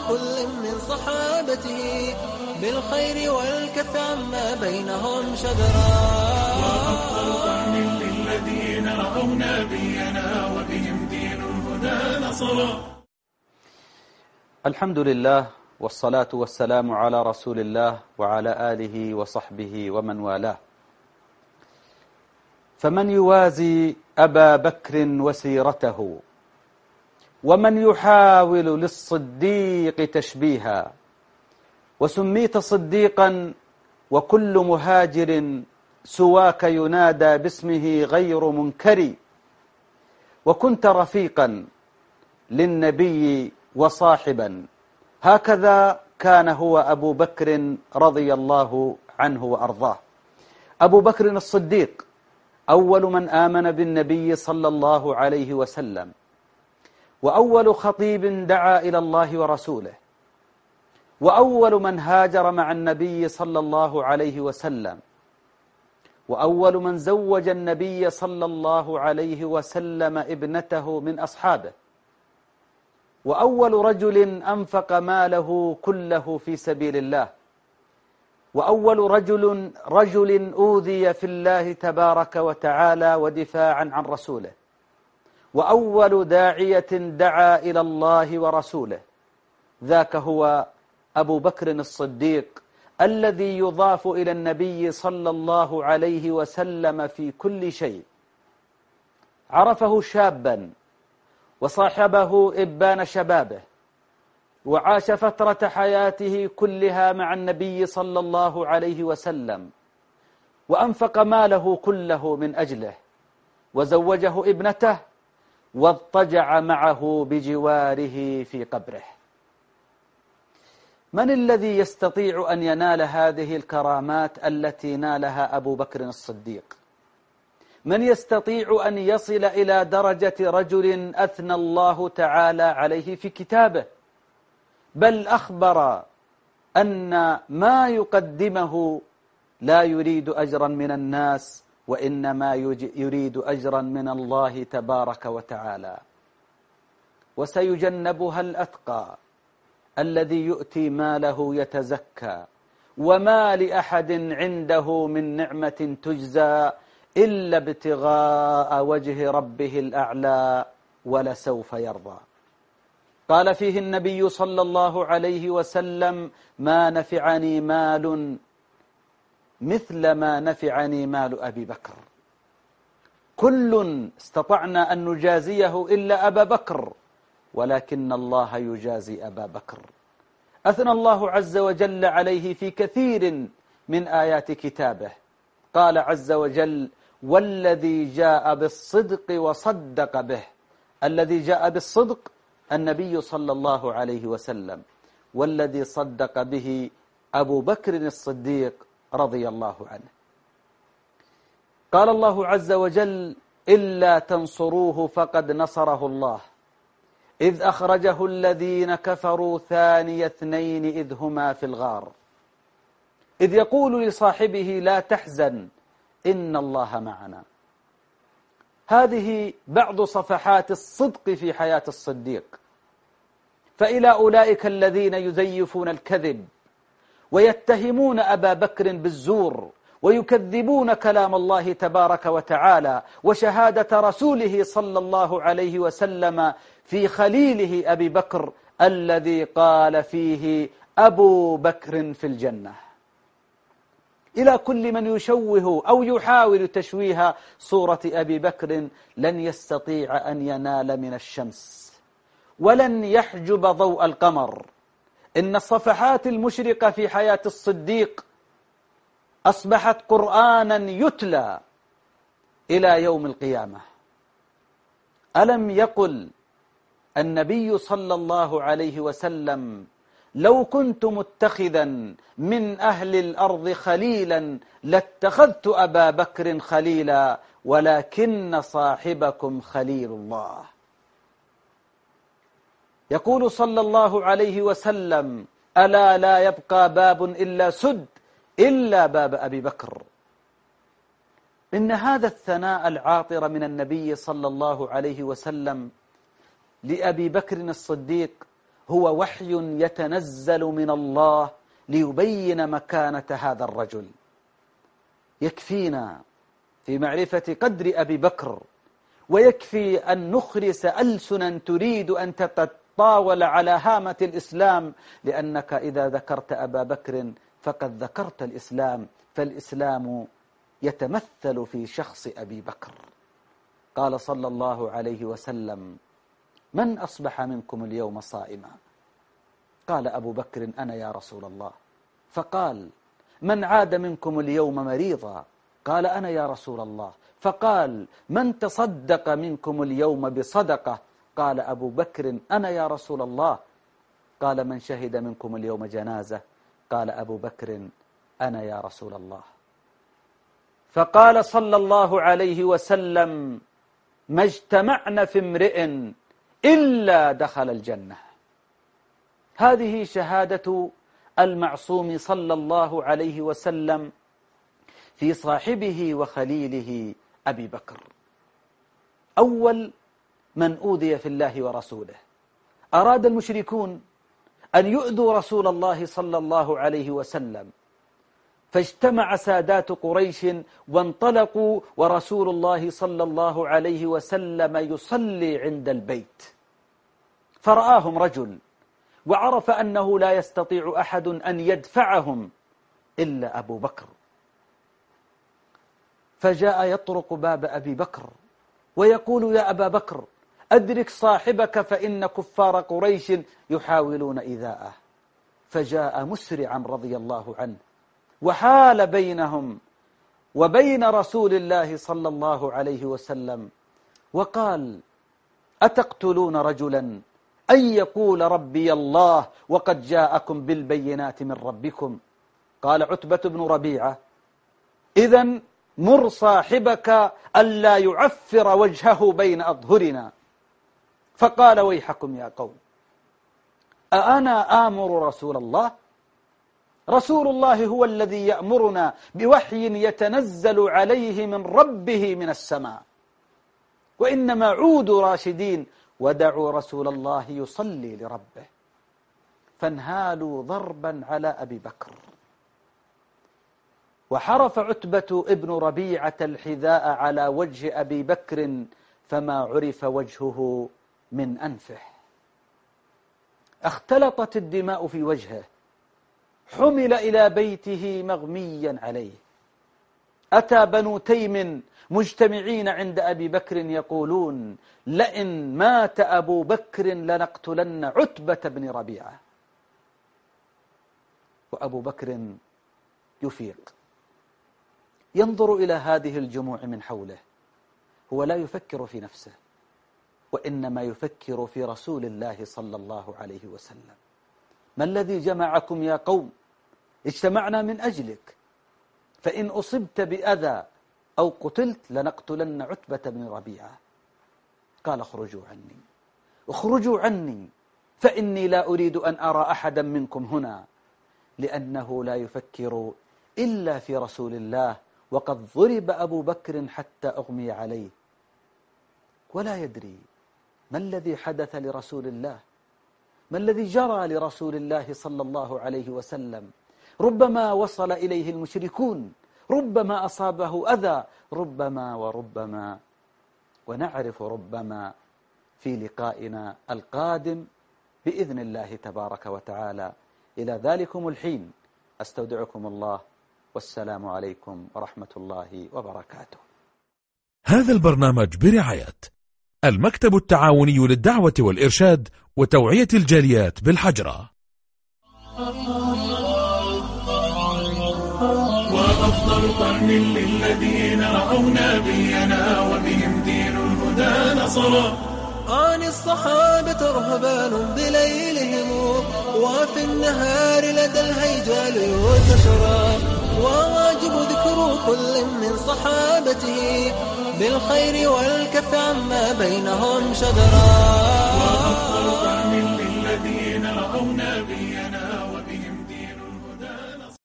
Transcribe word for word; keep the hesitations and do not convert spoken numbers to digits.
كل من صحابته بالخير والكف عما بينهم شجرا. وأفضل طعم للذين رأوا نبينا وبهم دين الهدى نصرا. الحمد لله والصلاة والسلام على رسول الله وعلى آله وصحبه ومن والاه. فمن يوازي أبا بكر وسيرته ومن يحاول للصديق تشبيها، وسميت صديقا وكل مهاجر سواك ينادى باسمه غير منكر، وكنت رفيقا للنبي وصاحبا، هكذا كان هو أبو بكر رضي الله عنه وأرضاه. أبو بكر الصديق أول من آمن بالنبي صلى الله عليه وسلم، وأول خطيب دعا إلى الله ورسوله، وأول من هاجر مع النبي صلى الله عليه وسلم، وأول من زوج النبي صلى الله عليه وسلم ابنته من أصحابه، وأول رجل أنفق ماله كله في سبيل الله، وأول رجل رجل أوذي في الله تبارك وتعالى ودفاعا عن رسوله، وأول داعية دعا إلى الله ورسوله، ذاك هو أبو بكر الصديق الذي يضاف إلى النبي صلى الله عليه وسلم في كل شيء. عرفه شابا وصاحبه إبان شبابه، وعاش فترة حياته كلها مع النبي صلى الله عليه وسلم، وأنفق ماله كله من أجله، وزوجه ابنته، واضطجع معه بجواره في قبره. من الذي يستطيع أن ينال هذه الكرامات التي نالها أبو بكر الصديق؟ من يستطيع أن يصل إلى درجة رجل أثنى الله تعالى عليه في كتابه، بل أخبر أن ما يقدمه لا يريد أجرا من الناس، وإنما يريد أجرا من الله تبارك وتعالى. وسيجنبها الأتقى الذي يؤتي ماله يتزكى، وما لأحد عنده من نعمة تجزى إلا ابتغاء وجه ربه الأعلى ولسوف يرضى. قال فيه النبي صلى الله عليه وسلم: ما نفعني مال مثل ما نفعني مال أبي بكر. كل استطعنا أن نجازيه إلا أبا بكر، ولكن الله يجازي أبا بكر. أثنى الله عز وجل عليه في كثير من آيات كتابه، قال عز وجل: والذي جاء بالصدق وصدق به. الذي جاء بالصدق النبي صلى الله عليه وسلم، والذي صدق به أبو بكر الصديق رضي الله عنه. قال الله عز وجل: إلا تنصروه فقد نصره الله إذ أخرجه الذين كفروا ثاني اثنين إذ هما في الغار إذ يقول لصاحبه لا تحزن إن الله معنا. هذه بعض صفحات الصدق في حياة الصديق. فإلى أولئك الذين يزيفون الكذب ويتهمون أبا بكر بالزور، ويكذبون كلام الله تبارك وتعالى وشهادة رسوله صلى الله عليه وسلم في خليله أبي بكر الذي قال فيه أبو بكر في الجنة. إلى كل من يشوه أو يحاول تشويه صورة أبي بكر: لن يستطيع أن ينال من الشمس ولن يحجب ضوء القمر. إن الصفحات المشرقة في حياة الصديق أصبحت قرآنا يتلى إلى يوم القيامة. ألم يقل النبي صلى الله عليه وسلم: لو كنت متخذا من أهل الأرض خليلا لاتخذت أبا بكر خليلا ولكن صاحبكم خليل الله. يقول صلى الله عليه وسلم: ألا لا يبقى باب إلا سد إلا باب أبي بكر. إن هذا الثناء العاطر من النبي صلى الله عليه وسلم لأبي بكر الصديق هو وحي يتنزل من الله ليبين مكانة هذا الرجل. يكفينا في معرفة قدر أبي بكر، ويكفي أن نخرس ألسنا تريد أن تتطاول على هامة الإسلام، لأنك إذا ذكرت أبا بكر فقد ذكرت الإسلام، فالإسلام يتمثل في شخص أبي بكر. قال صلى الله عليه وسلم: من أصبح منكم اليوم صائما؟ قال أبو بكر: أنا يا رسول الله. فقال: من عاد منكم اليوم مريضا؟ قال: أنا يا رسول الله. فقال: من تصدق منكم اليوم بصدقة؟ قال أبو بكر: أنا يا رسول الله. قال: من شهد منكم اليوم جنازة؟ قال أبو بكر: أنا يا رسول الله. فقال صلى الله عليه وسلم: ما اجتمعن في امرئ إلا دخل الجنة. هذه شهادة المعصوم صلى الله عليه وسلم في صاحبه وخليله أبي بكر. أول من أوذي في الله ورسوله. أراد المشركون أن يؤذوا رسول الله صلى الله عليه وسلم، فاجتمع سادات قريش وانطلقوا، ورسول الله صلى الله عليه وسلم يصلي عند البيت، فرآهم رجل وعرف أنه لا يستطيع أحد أن يدفعهم إلا أبو بكر، فجاء يطرق باب أبي بكر ويقول: يا أبا بكر، أدرك صاحبك فإن كفار قريش يحاولون إيذاءه. فجاء مسرعا رضي الله عنه وحال بينهم وبين رسول الله صلى الله عليه وسلم وقال: أتقتلون رجلا أن يقول ربي الله وقد جاءكم بالبينات من ربكم؟ قال عتبة بن ربيعة: إذن مر صاحبك ألا يعفر وجهه بين أظهرنا. فقال: ويحكم يا قوم، أأنا آمر رسول الله؟ رسول الله هو الذي يأمرنا بوحي يتنزل عليه من ربه من السماء، وإنما عودوا راشدين ودعوا رسول الله يصلي لربه. فانهالوا ضربا على أبي بكر، وحرف عتبة ابن ربيعة الحذاء على وجه أبي بكر فما عرف وجهه من أنفه، اختلطت الدماء في وجهه، حمل إلى بيته مغميا عليه. أتى بنو تيم مجتمعين عند أبي بكر يقولون: لئن مات أبو بكر لنقتلن عتبة بن ربيعة. وأبو بكر يفيق، ينظر إلى هذه الجموع من حوله، هو لا يفكر في نفسه، وإنما يفكر في رسول الله صلى الله عليه وسلم. ما الذي جمعكم يا قوم؟ اجتمعنا من أجلك، فإن أصبت بأذى أو قتلت لنقتلن عتبة بن ربيعة. قال: اخرجوا عني، اخرجوا عني، فإني لا أريد أن أرى أحدا منكم هنا، لأنه لا يفكر إلا في رسول الله، وقد ضرب أبو بكر حتى أغمي عليه، ولا يدري ما الذي حدث لرسول الله، ما الذي جرى لرسول الله صلى الله عليه وسلم. ربما وصل إليه المشركون، ربما أصابه أذى، ربما وربما، ونعرف ربما في لقائنا القادم بإذن الله تبارك وتعالى. إلى ذلكم الحين أستودعكم الله، والسلام عليكم ورحمة الله وبركاته. هذا البرنامج برعاية المكتب التعاوني للدعوة والإرشاد وتوعية الجاليات بالحجرة. وأفضل قرن للذين رأوا نبينا وبهم دين الهدى نصرا. عن الصحابة رهبان بليلهم، وفي النهار لدى الهيجال ينتشرا. وواجب ذكر كل من صحابته بالخير والكف عما بينهم شجرا. وأفضل قرن للذين رأوا نبينا